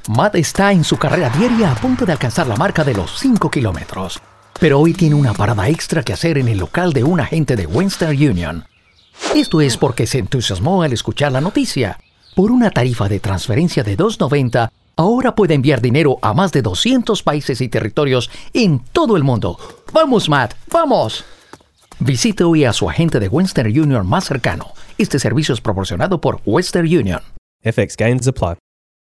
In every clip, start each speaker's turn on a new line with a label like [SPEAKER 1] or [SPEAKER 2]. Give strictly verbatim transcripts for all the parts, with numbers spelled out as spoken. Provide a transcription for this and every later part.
[SPEAKER 1] Matt está en su carrera diaria a punto de alcanzar la marca de los cinco kilómetros. Pero hoy tiene una parada extra que hacer en el local de un agente de Western Union. Esto es porque se entusiasmó al escuchar la noticia. Por una tarifa de transferencia de dos noventa, ahora puede enviar dinero a más de doscientos países y territorios en todo el mundo. ¡Vamos, Matt! ¡Vamos! Visite hoy a su agente de Western Union más cercano. Este servicio es proporcionado por Western Union.
[SPEAKER 2] F X gains apply.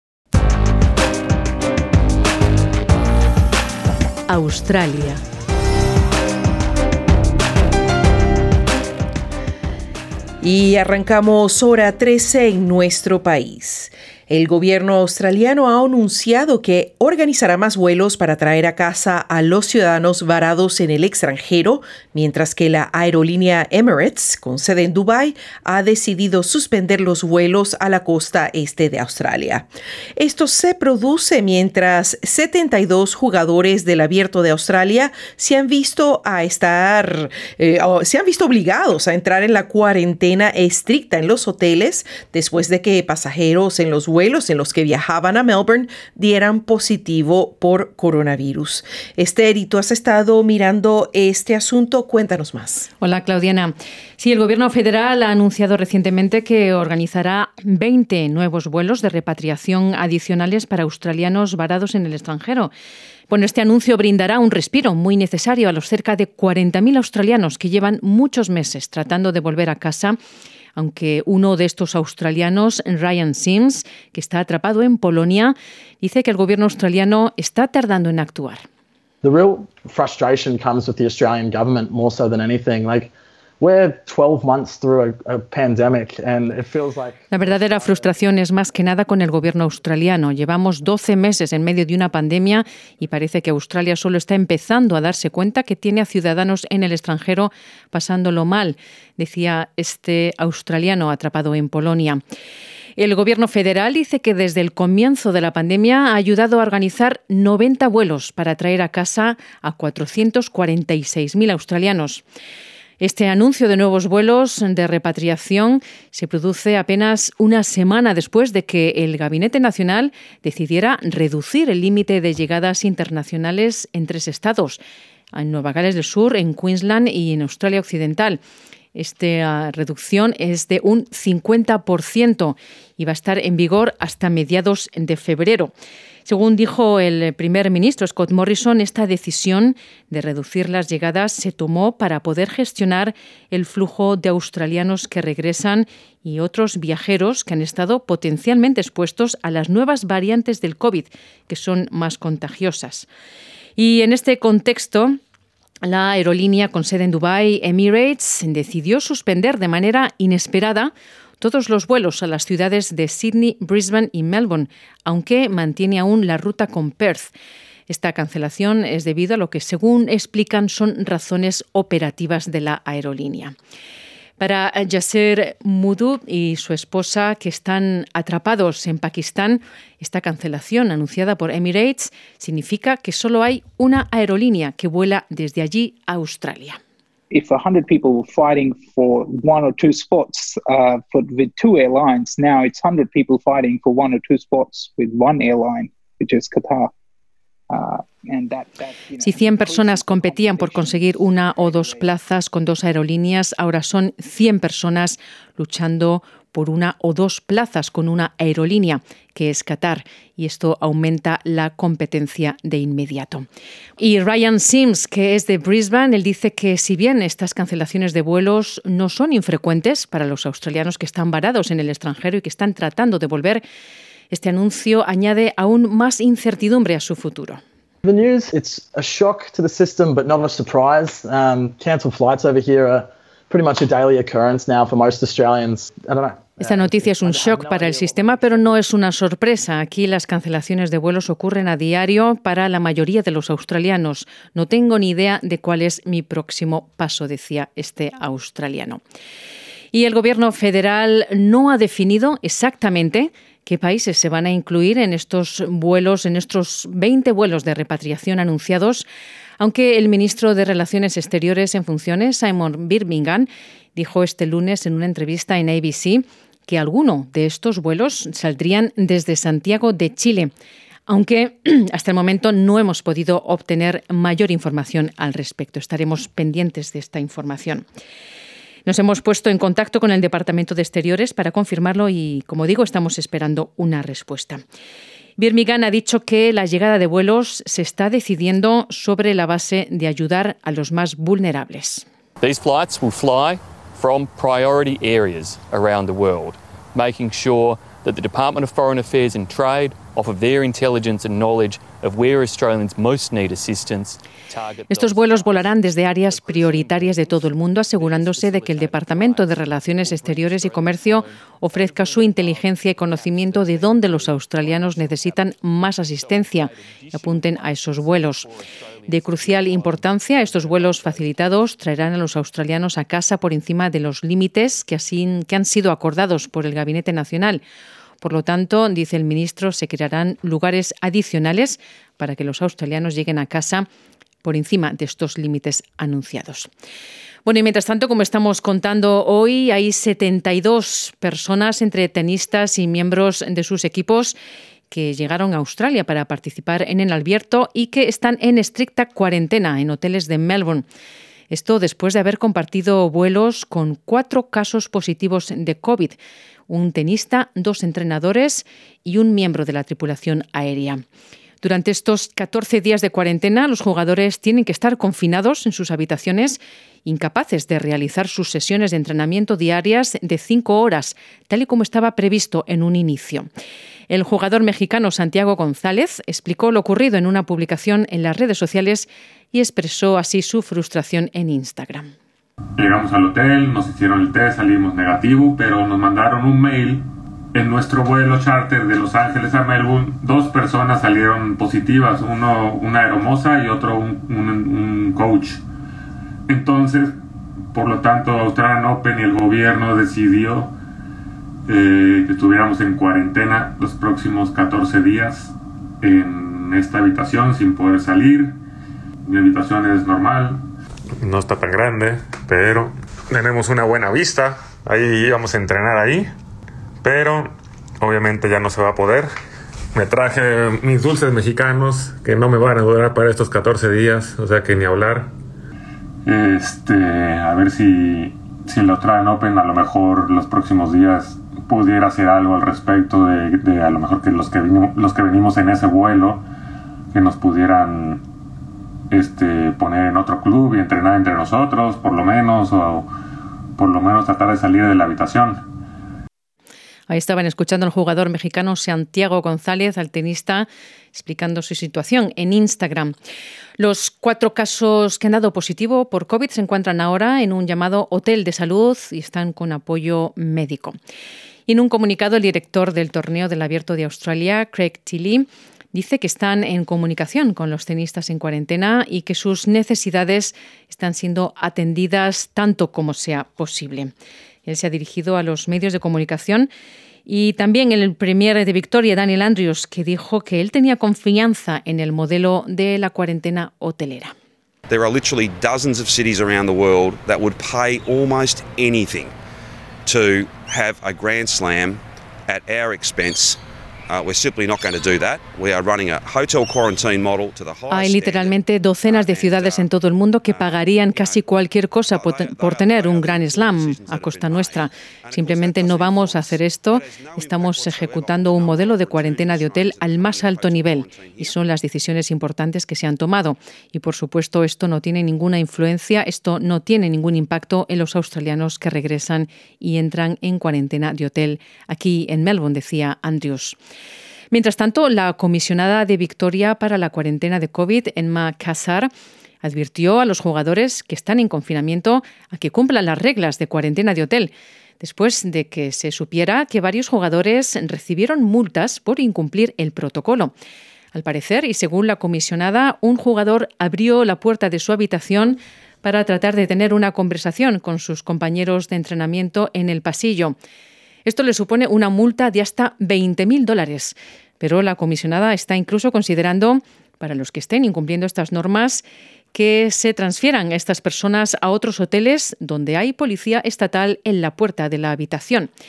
[SPEAKER 3] Australia. Y arrancamos hora trece en nuestro país. El gobierno australiano ha anunciado que organizará más vuelos para traer a casa a los ciudadanos varados en el extranjero, mientras que la aerolínea Emirates, con sede en Dubái, ha decidido suspender los vuelos a la costa este de Australia. Esto se produce mientras setenta y dos jugadores del Abierto de Australia se han visto a estar, eh, se han visto obligados a entrar en la cuarentena estricta en los hoteles después de que pasajeros en los vuelos vuelos en los que viajaban a Melbourne dieran positivo por coronavirus. Esther, tú has estado mirando este asunto. Cuéntanos más.
[SPEAKER 4] Hola, Claudiana. Sí, el gobierno federal ha anunciado recientemente que organizará veinte nuevos vuelos de repatriación adicionales para australianos varados en el extranjero. Bueno, este anuncio brindará un respiro muy necesario a los cerca de cuarenta mil australianos que llevan muchos meses tratando de volver a casa, aunque uno de estos australianos, Ryan Sims, que está atrapado en Polonia, dice que el gobierno australiano está tardando en actuar.
[SPEAKER 5] The real frustration comes with the Australian government more so than anything. Like, we're twelve months through a, a pandemic and it feels like...
[SPEAKER 4] La verdadera frustración es más que nada con el gobierno australiano. Llevamos doce meses en medio de una pandemia y parece que Australia solo está empezando a darse cuenta que tiene a ciudadanos en el extranjero pasándolo mal, decía este australiano atrapado en Polonia. El gobierno federal dice que desde el comienzo de la pandemia ha ayudado a organizar noventa vuelos para traer a casa a cuatrocientos cuarenta y seis mil australianos. Este anuncio de nuevos vuelos de repatriación se produce apenas una semana después de que el Gabinete Nacional decidiera reducir el límite de llegadas internacionales en tres estados, en Nueva Gales del Sur, en Queensland y en Australia Occidental. Esta reducción es de un cincuenta por ciento y va a estar en vigor hasta mediados de febrero. Según dijo el primer ministro Scott Morrison, esta decisión de reducir las llegadas se tomó para poder gestionar el flujo de australianos que regresan y otros viajeros que han estado potencialmente expuestos a las nuevas variantes del COVID, que son más contagiosas. Y en este contexto, la aerolínea con sede en Dubái, Emirates, decidió suspender de manera inesperada todos los vuelos a las ciudades de Sydney, Brisbane y Melbourne, aunque mantiene aún la ruta con Perth. Esta cancelación es debido a lo que, según explican, son razones operativas de la aerolínea. Para Yasser Mudub y su esposa, que están atrapados en Pakistán, esta cancelación anunciada por Emirates significa que solo hay una aerolínea que vuela desde allí a Australia.
[SPEAKER 6] If one hundred people were fighting for one or two spots uh, for, with two airlines, now it's one hundred people fighting for one or two spots with one airline, which is Qatar. Uh, and that, that, you know,
[SPEAKER 4] si cien personas competían por conseguir una o dos plazas con dos aerolíneas, ahora son cien personas luchando por una o dos plazas con una aerolínea, que es Qatar, y esto aumenta la competencia de inmediato. Y Ryan Sims, que es de Brisbane, él dice que si bien estas cancelaciones de vuelos no son infrecuentes para los australianos que están varados en el extranjero y que están tratando de volver, este anuncio añade aún más incertidumbre a su futuro.
[SPEAKER 5] The news, it's a shock to the system, but not a surprise. Um, cancelled flights over here are pretty much a daily occurrence now for most Australians. I don't know.
[SPEAKER 4] Esta noticia es un shock para el sistema, pero no es una sorpresa. Aquí las cancelaciones de vuelos ocurren a diario para la mayoría de los australianos. No tengo ni idea de cuál es mi próximo paso, decía este australiano. Y el gobierno federal no ha definido exactamente qué países se van a incluir en estos vuelos, en estos veinte vuelos de repatriación anunciados, aunque el ministro de Relaciones Exteriores en funciones, Simon Birmingham, dijo este lunes en una entrevista en A B C que algunos de estos vuelos saldrían desde Santiago de Chile. aunque hasta el momento no hemos podido obtener mayor información al respecto. Estaremos pendientes de esta información. Nos hemos puesto en contacto con el Departamento de Exteriores para confirmarlo y, como digo, estamos esperando una respuesta. Birmingham ha dicho que la llegada de vuelos se está decidiendo sobre la base de ayudar a los más vulnerables.
[SPEAKER 2] These flights will fly from priority areas around the world, making sure that the Department of Foreign Affairs and Trade, off of their intelligence and knowledge of where Australians most need assistance.
[SPEAKER 4] Estos vuelos volarán desde áreas prioritarias de todo el mundo, asegurándose de que el Departamento de Relaciones Exteriores y Comercio ofrezca su inteligencia y conocimiento de dónde los australianos necesitan más asistencia y apunten a esos vuelos. De crucial importancia, estos vuelos facilitados traerán a los australianos a casa por encima de los límites que, así, que han sido acordados por el Gabinete Nacional. Por lo tanto, dice el ministro, se crearán lugares adicionales para que los australianos lleguen a casa por encima de estos límites anunciados. Bueno, y mientras tanto, como estamos contando hoy, hay setenta y dos personas entre tenistas y miembros de sus equipos que llegaron a Australia para participar en el Abierto y que están en estricta cuarentena en hoteles de Melbourne. Esto después de haber compartido vuelos con cuatro casos positivos de COVID, un tenista, dos entrenadores y un miembro de la tripulación aérea. Durante estos catorce días de cuarentena, los jugadores tienen que estar confinados en sus habitaciones, incapaces de realizar sus sesiones de entrenamiento diarias de cinco horas, tal y como estaba previsto en un inicio. El jugador mexicano Santiago González explicó lo ocurrido en una publicación en las redes sociales y expresó así su frustración en Instagram.
[SPEAKER 7] Llegamos al hotel, nos hicieron el test, salimos negativo, pero nos mandaron un mail. En nuestro vuelo charter de Los Ángeles a Melbourne, dos personas salieron positivas, uno una aeromoza y otro un, un, un coach. Entonces, por lo tanto, Australian Open y el gobierno decidió eh, que estuviéramos en cuarentena los próximos catorce días en esta habitación sin poder salir. Mi habitación es normal, no está tan grande, pero tenemos una buena vista. Ahí íbamos a entrenar ahí. Pero obviamente ya no se va a poder. Me traje mis dulces mexicanos que no me van a durar para estos catorce días, o sea que ni hablar. Este, a ver si, si lo traen Open, a lo mejor los próximos días pudiera hacer algo al respecto de, de a lo mejor que los que vinimos, los que venimos en ese vuelo, que nos pudieran este, poner en otro club y entrenar entre nosotros, por lo menos, o por lo menos tratar de salir de la habitación.
[SPEAKER 4] Ahí estaban escuchando al jugador mexicano Santiago González, al tenista, explicando su situación en Instagram. Los cuatro casos que han dado positivo por COVID se encuentran ahora en un llamado hotel de salud y están con apoyo médico. Y en un comunicado, el director del torneo del Abierto de Australia, Craig Tiley, dice que están en comunicación con los tenistas en cuarentena y que sus necesidades están siendo atendidas tanto como sea posible. Él se ha dirigido a los medios de comunicación y también el premier de Victoria, Daniel Andrews, que dijo que él tenía confianza en el modelo de la cuarentena hotelera.
[SPEAKER 8] There are literally dozens of cities around the world that would pay almost anything to have a Grand Slam at our expense. Uh, we're simply not going to do that. We are running a hotel quarantine model to the highest.
[SPEAKER 4] Hay literalmente docenas de ciudades en todo el mundo que pagarían casi cualquier cosa por, por tener un Grand Slam a costa nuestra. Simplemente no vamos a hacer esto. Estamos ejecutando un modelo de cuarentena de hotel al más alto nivel y son las decisiones importantes que se han tomado. Y por supuesto esto no tiene ninguna influencia, esto no tiene ningún impacto en los australianos que regresan y entran en cuarentena de hotel aquí en Melbourne, decía Andrews. Mientras tanto, la comisionada de Victoria para la cuarentena de COVID, Emma Cassar, advirtió a los jugadores que están en confinamiento a que cumplan las reglas de cuarentena de hotel, después de que se supiera que varios jugadores recibieron multas por incumplir el protocolo. Al parecer, y según la comisionada, un jugador abrió la puerta de su habitación para tratar de tener una conversación con sus compañeros de entrenamiento en el pasillo. Esto le supone una multa de hasta veinte mil dólares. Pero la comisionada está incluso considerando, para los que estén incumpliendo estas normas, que se transfieran a estas personas a otros hoteles donde hay policía estatal en la puerta de la habitación.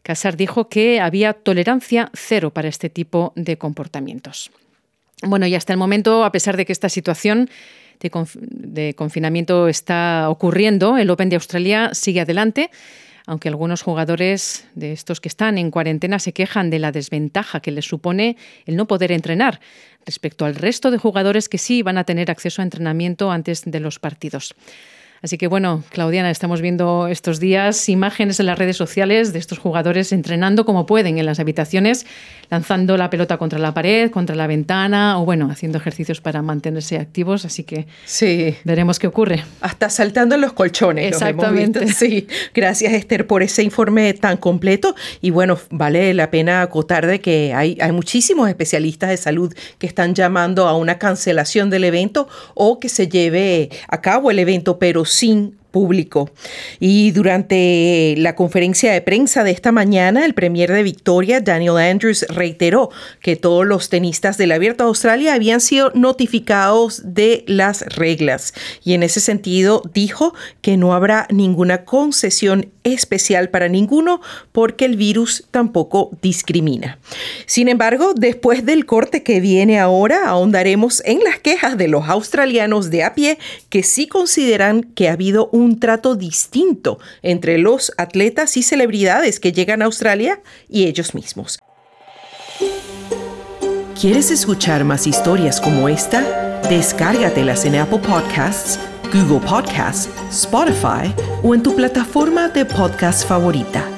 [SPEAKER 4] Kassar dijo que había tolerancia cero para este tipo de comportamientos. Bueno, y hasta el momento, a pesar de que esta situación de, conf- de confinamiento está ocurriendo, el Open de Australia sigue adelante, aunque algunos jugadores de estos que están en cuarentena se quejan de la desventaja que les supone el no poder entrenar respecto al resto de jugadores que sí van a tener acceso a entrenamiento antes de los partidos. Así que bueno, Claudiana, estamos viendo estos días imágenes en las redes sociales de estos jugadores entrenando como pueden en las habitaciones, lanzando la pelota contra la pared, contra la ventana o bueno, haciendo ejercicios para mantenerse activos. Así que sí, veremos qué ocurre.
[SPEAKER 3] Hasta saltando en los colchones.
[SPEAKER 4] Exactamente.
[SPEAKER 3] Los hemos visto. Sí, gracias Esther por ese informe tan completo. Y bueno, vale la pena acotar de que hay, hay muchísimos especialistas de salud que están llamando a una cancelación del evento o que se lleve a cabo el evento, pero sin público. Y durante la conferencia de prensa de esta mañana, el premier de Victoria, Daniel Andrews, reiteró que todos los tenistas del Abierto de Australia habían sido notificados de las reglas. Y en ese sentido dijo que no habrá ninguna concesión especial para ninguno porque el virus tampoco discrimina. Sin embargo, después del corte que viene ahora, ahondaremos en las quejas de los australianos de a pie que sí consideran que ha habido un un trato distinto entre los atletas y celebridades que llegan a Australia y ellos mismos. ¿Quieres escuchar más historias como esta? Descárgatelas en Apple Podcasts, Google Podcasts, Spotify o en tu plataforma de podcast favorita.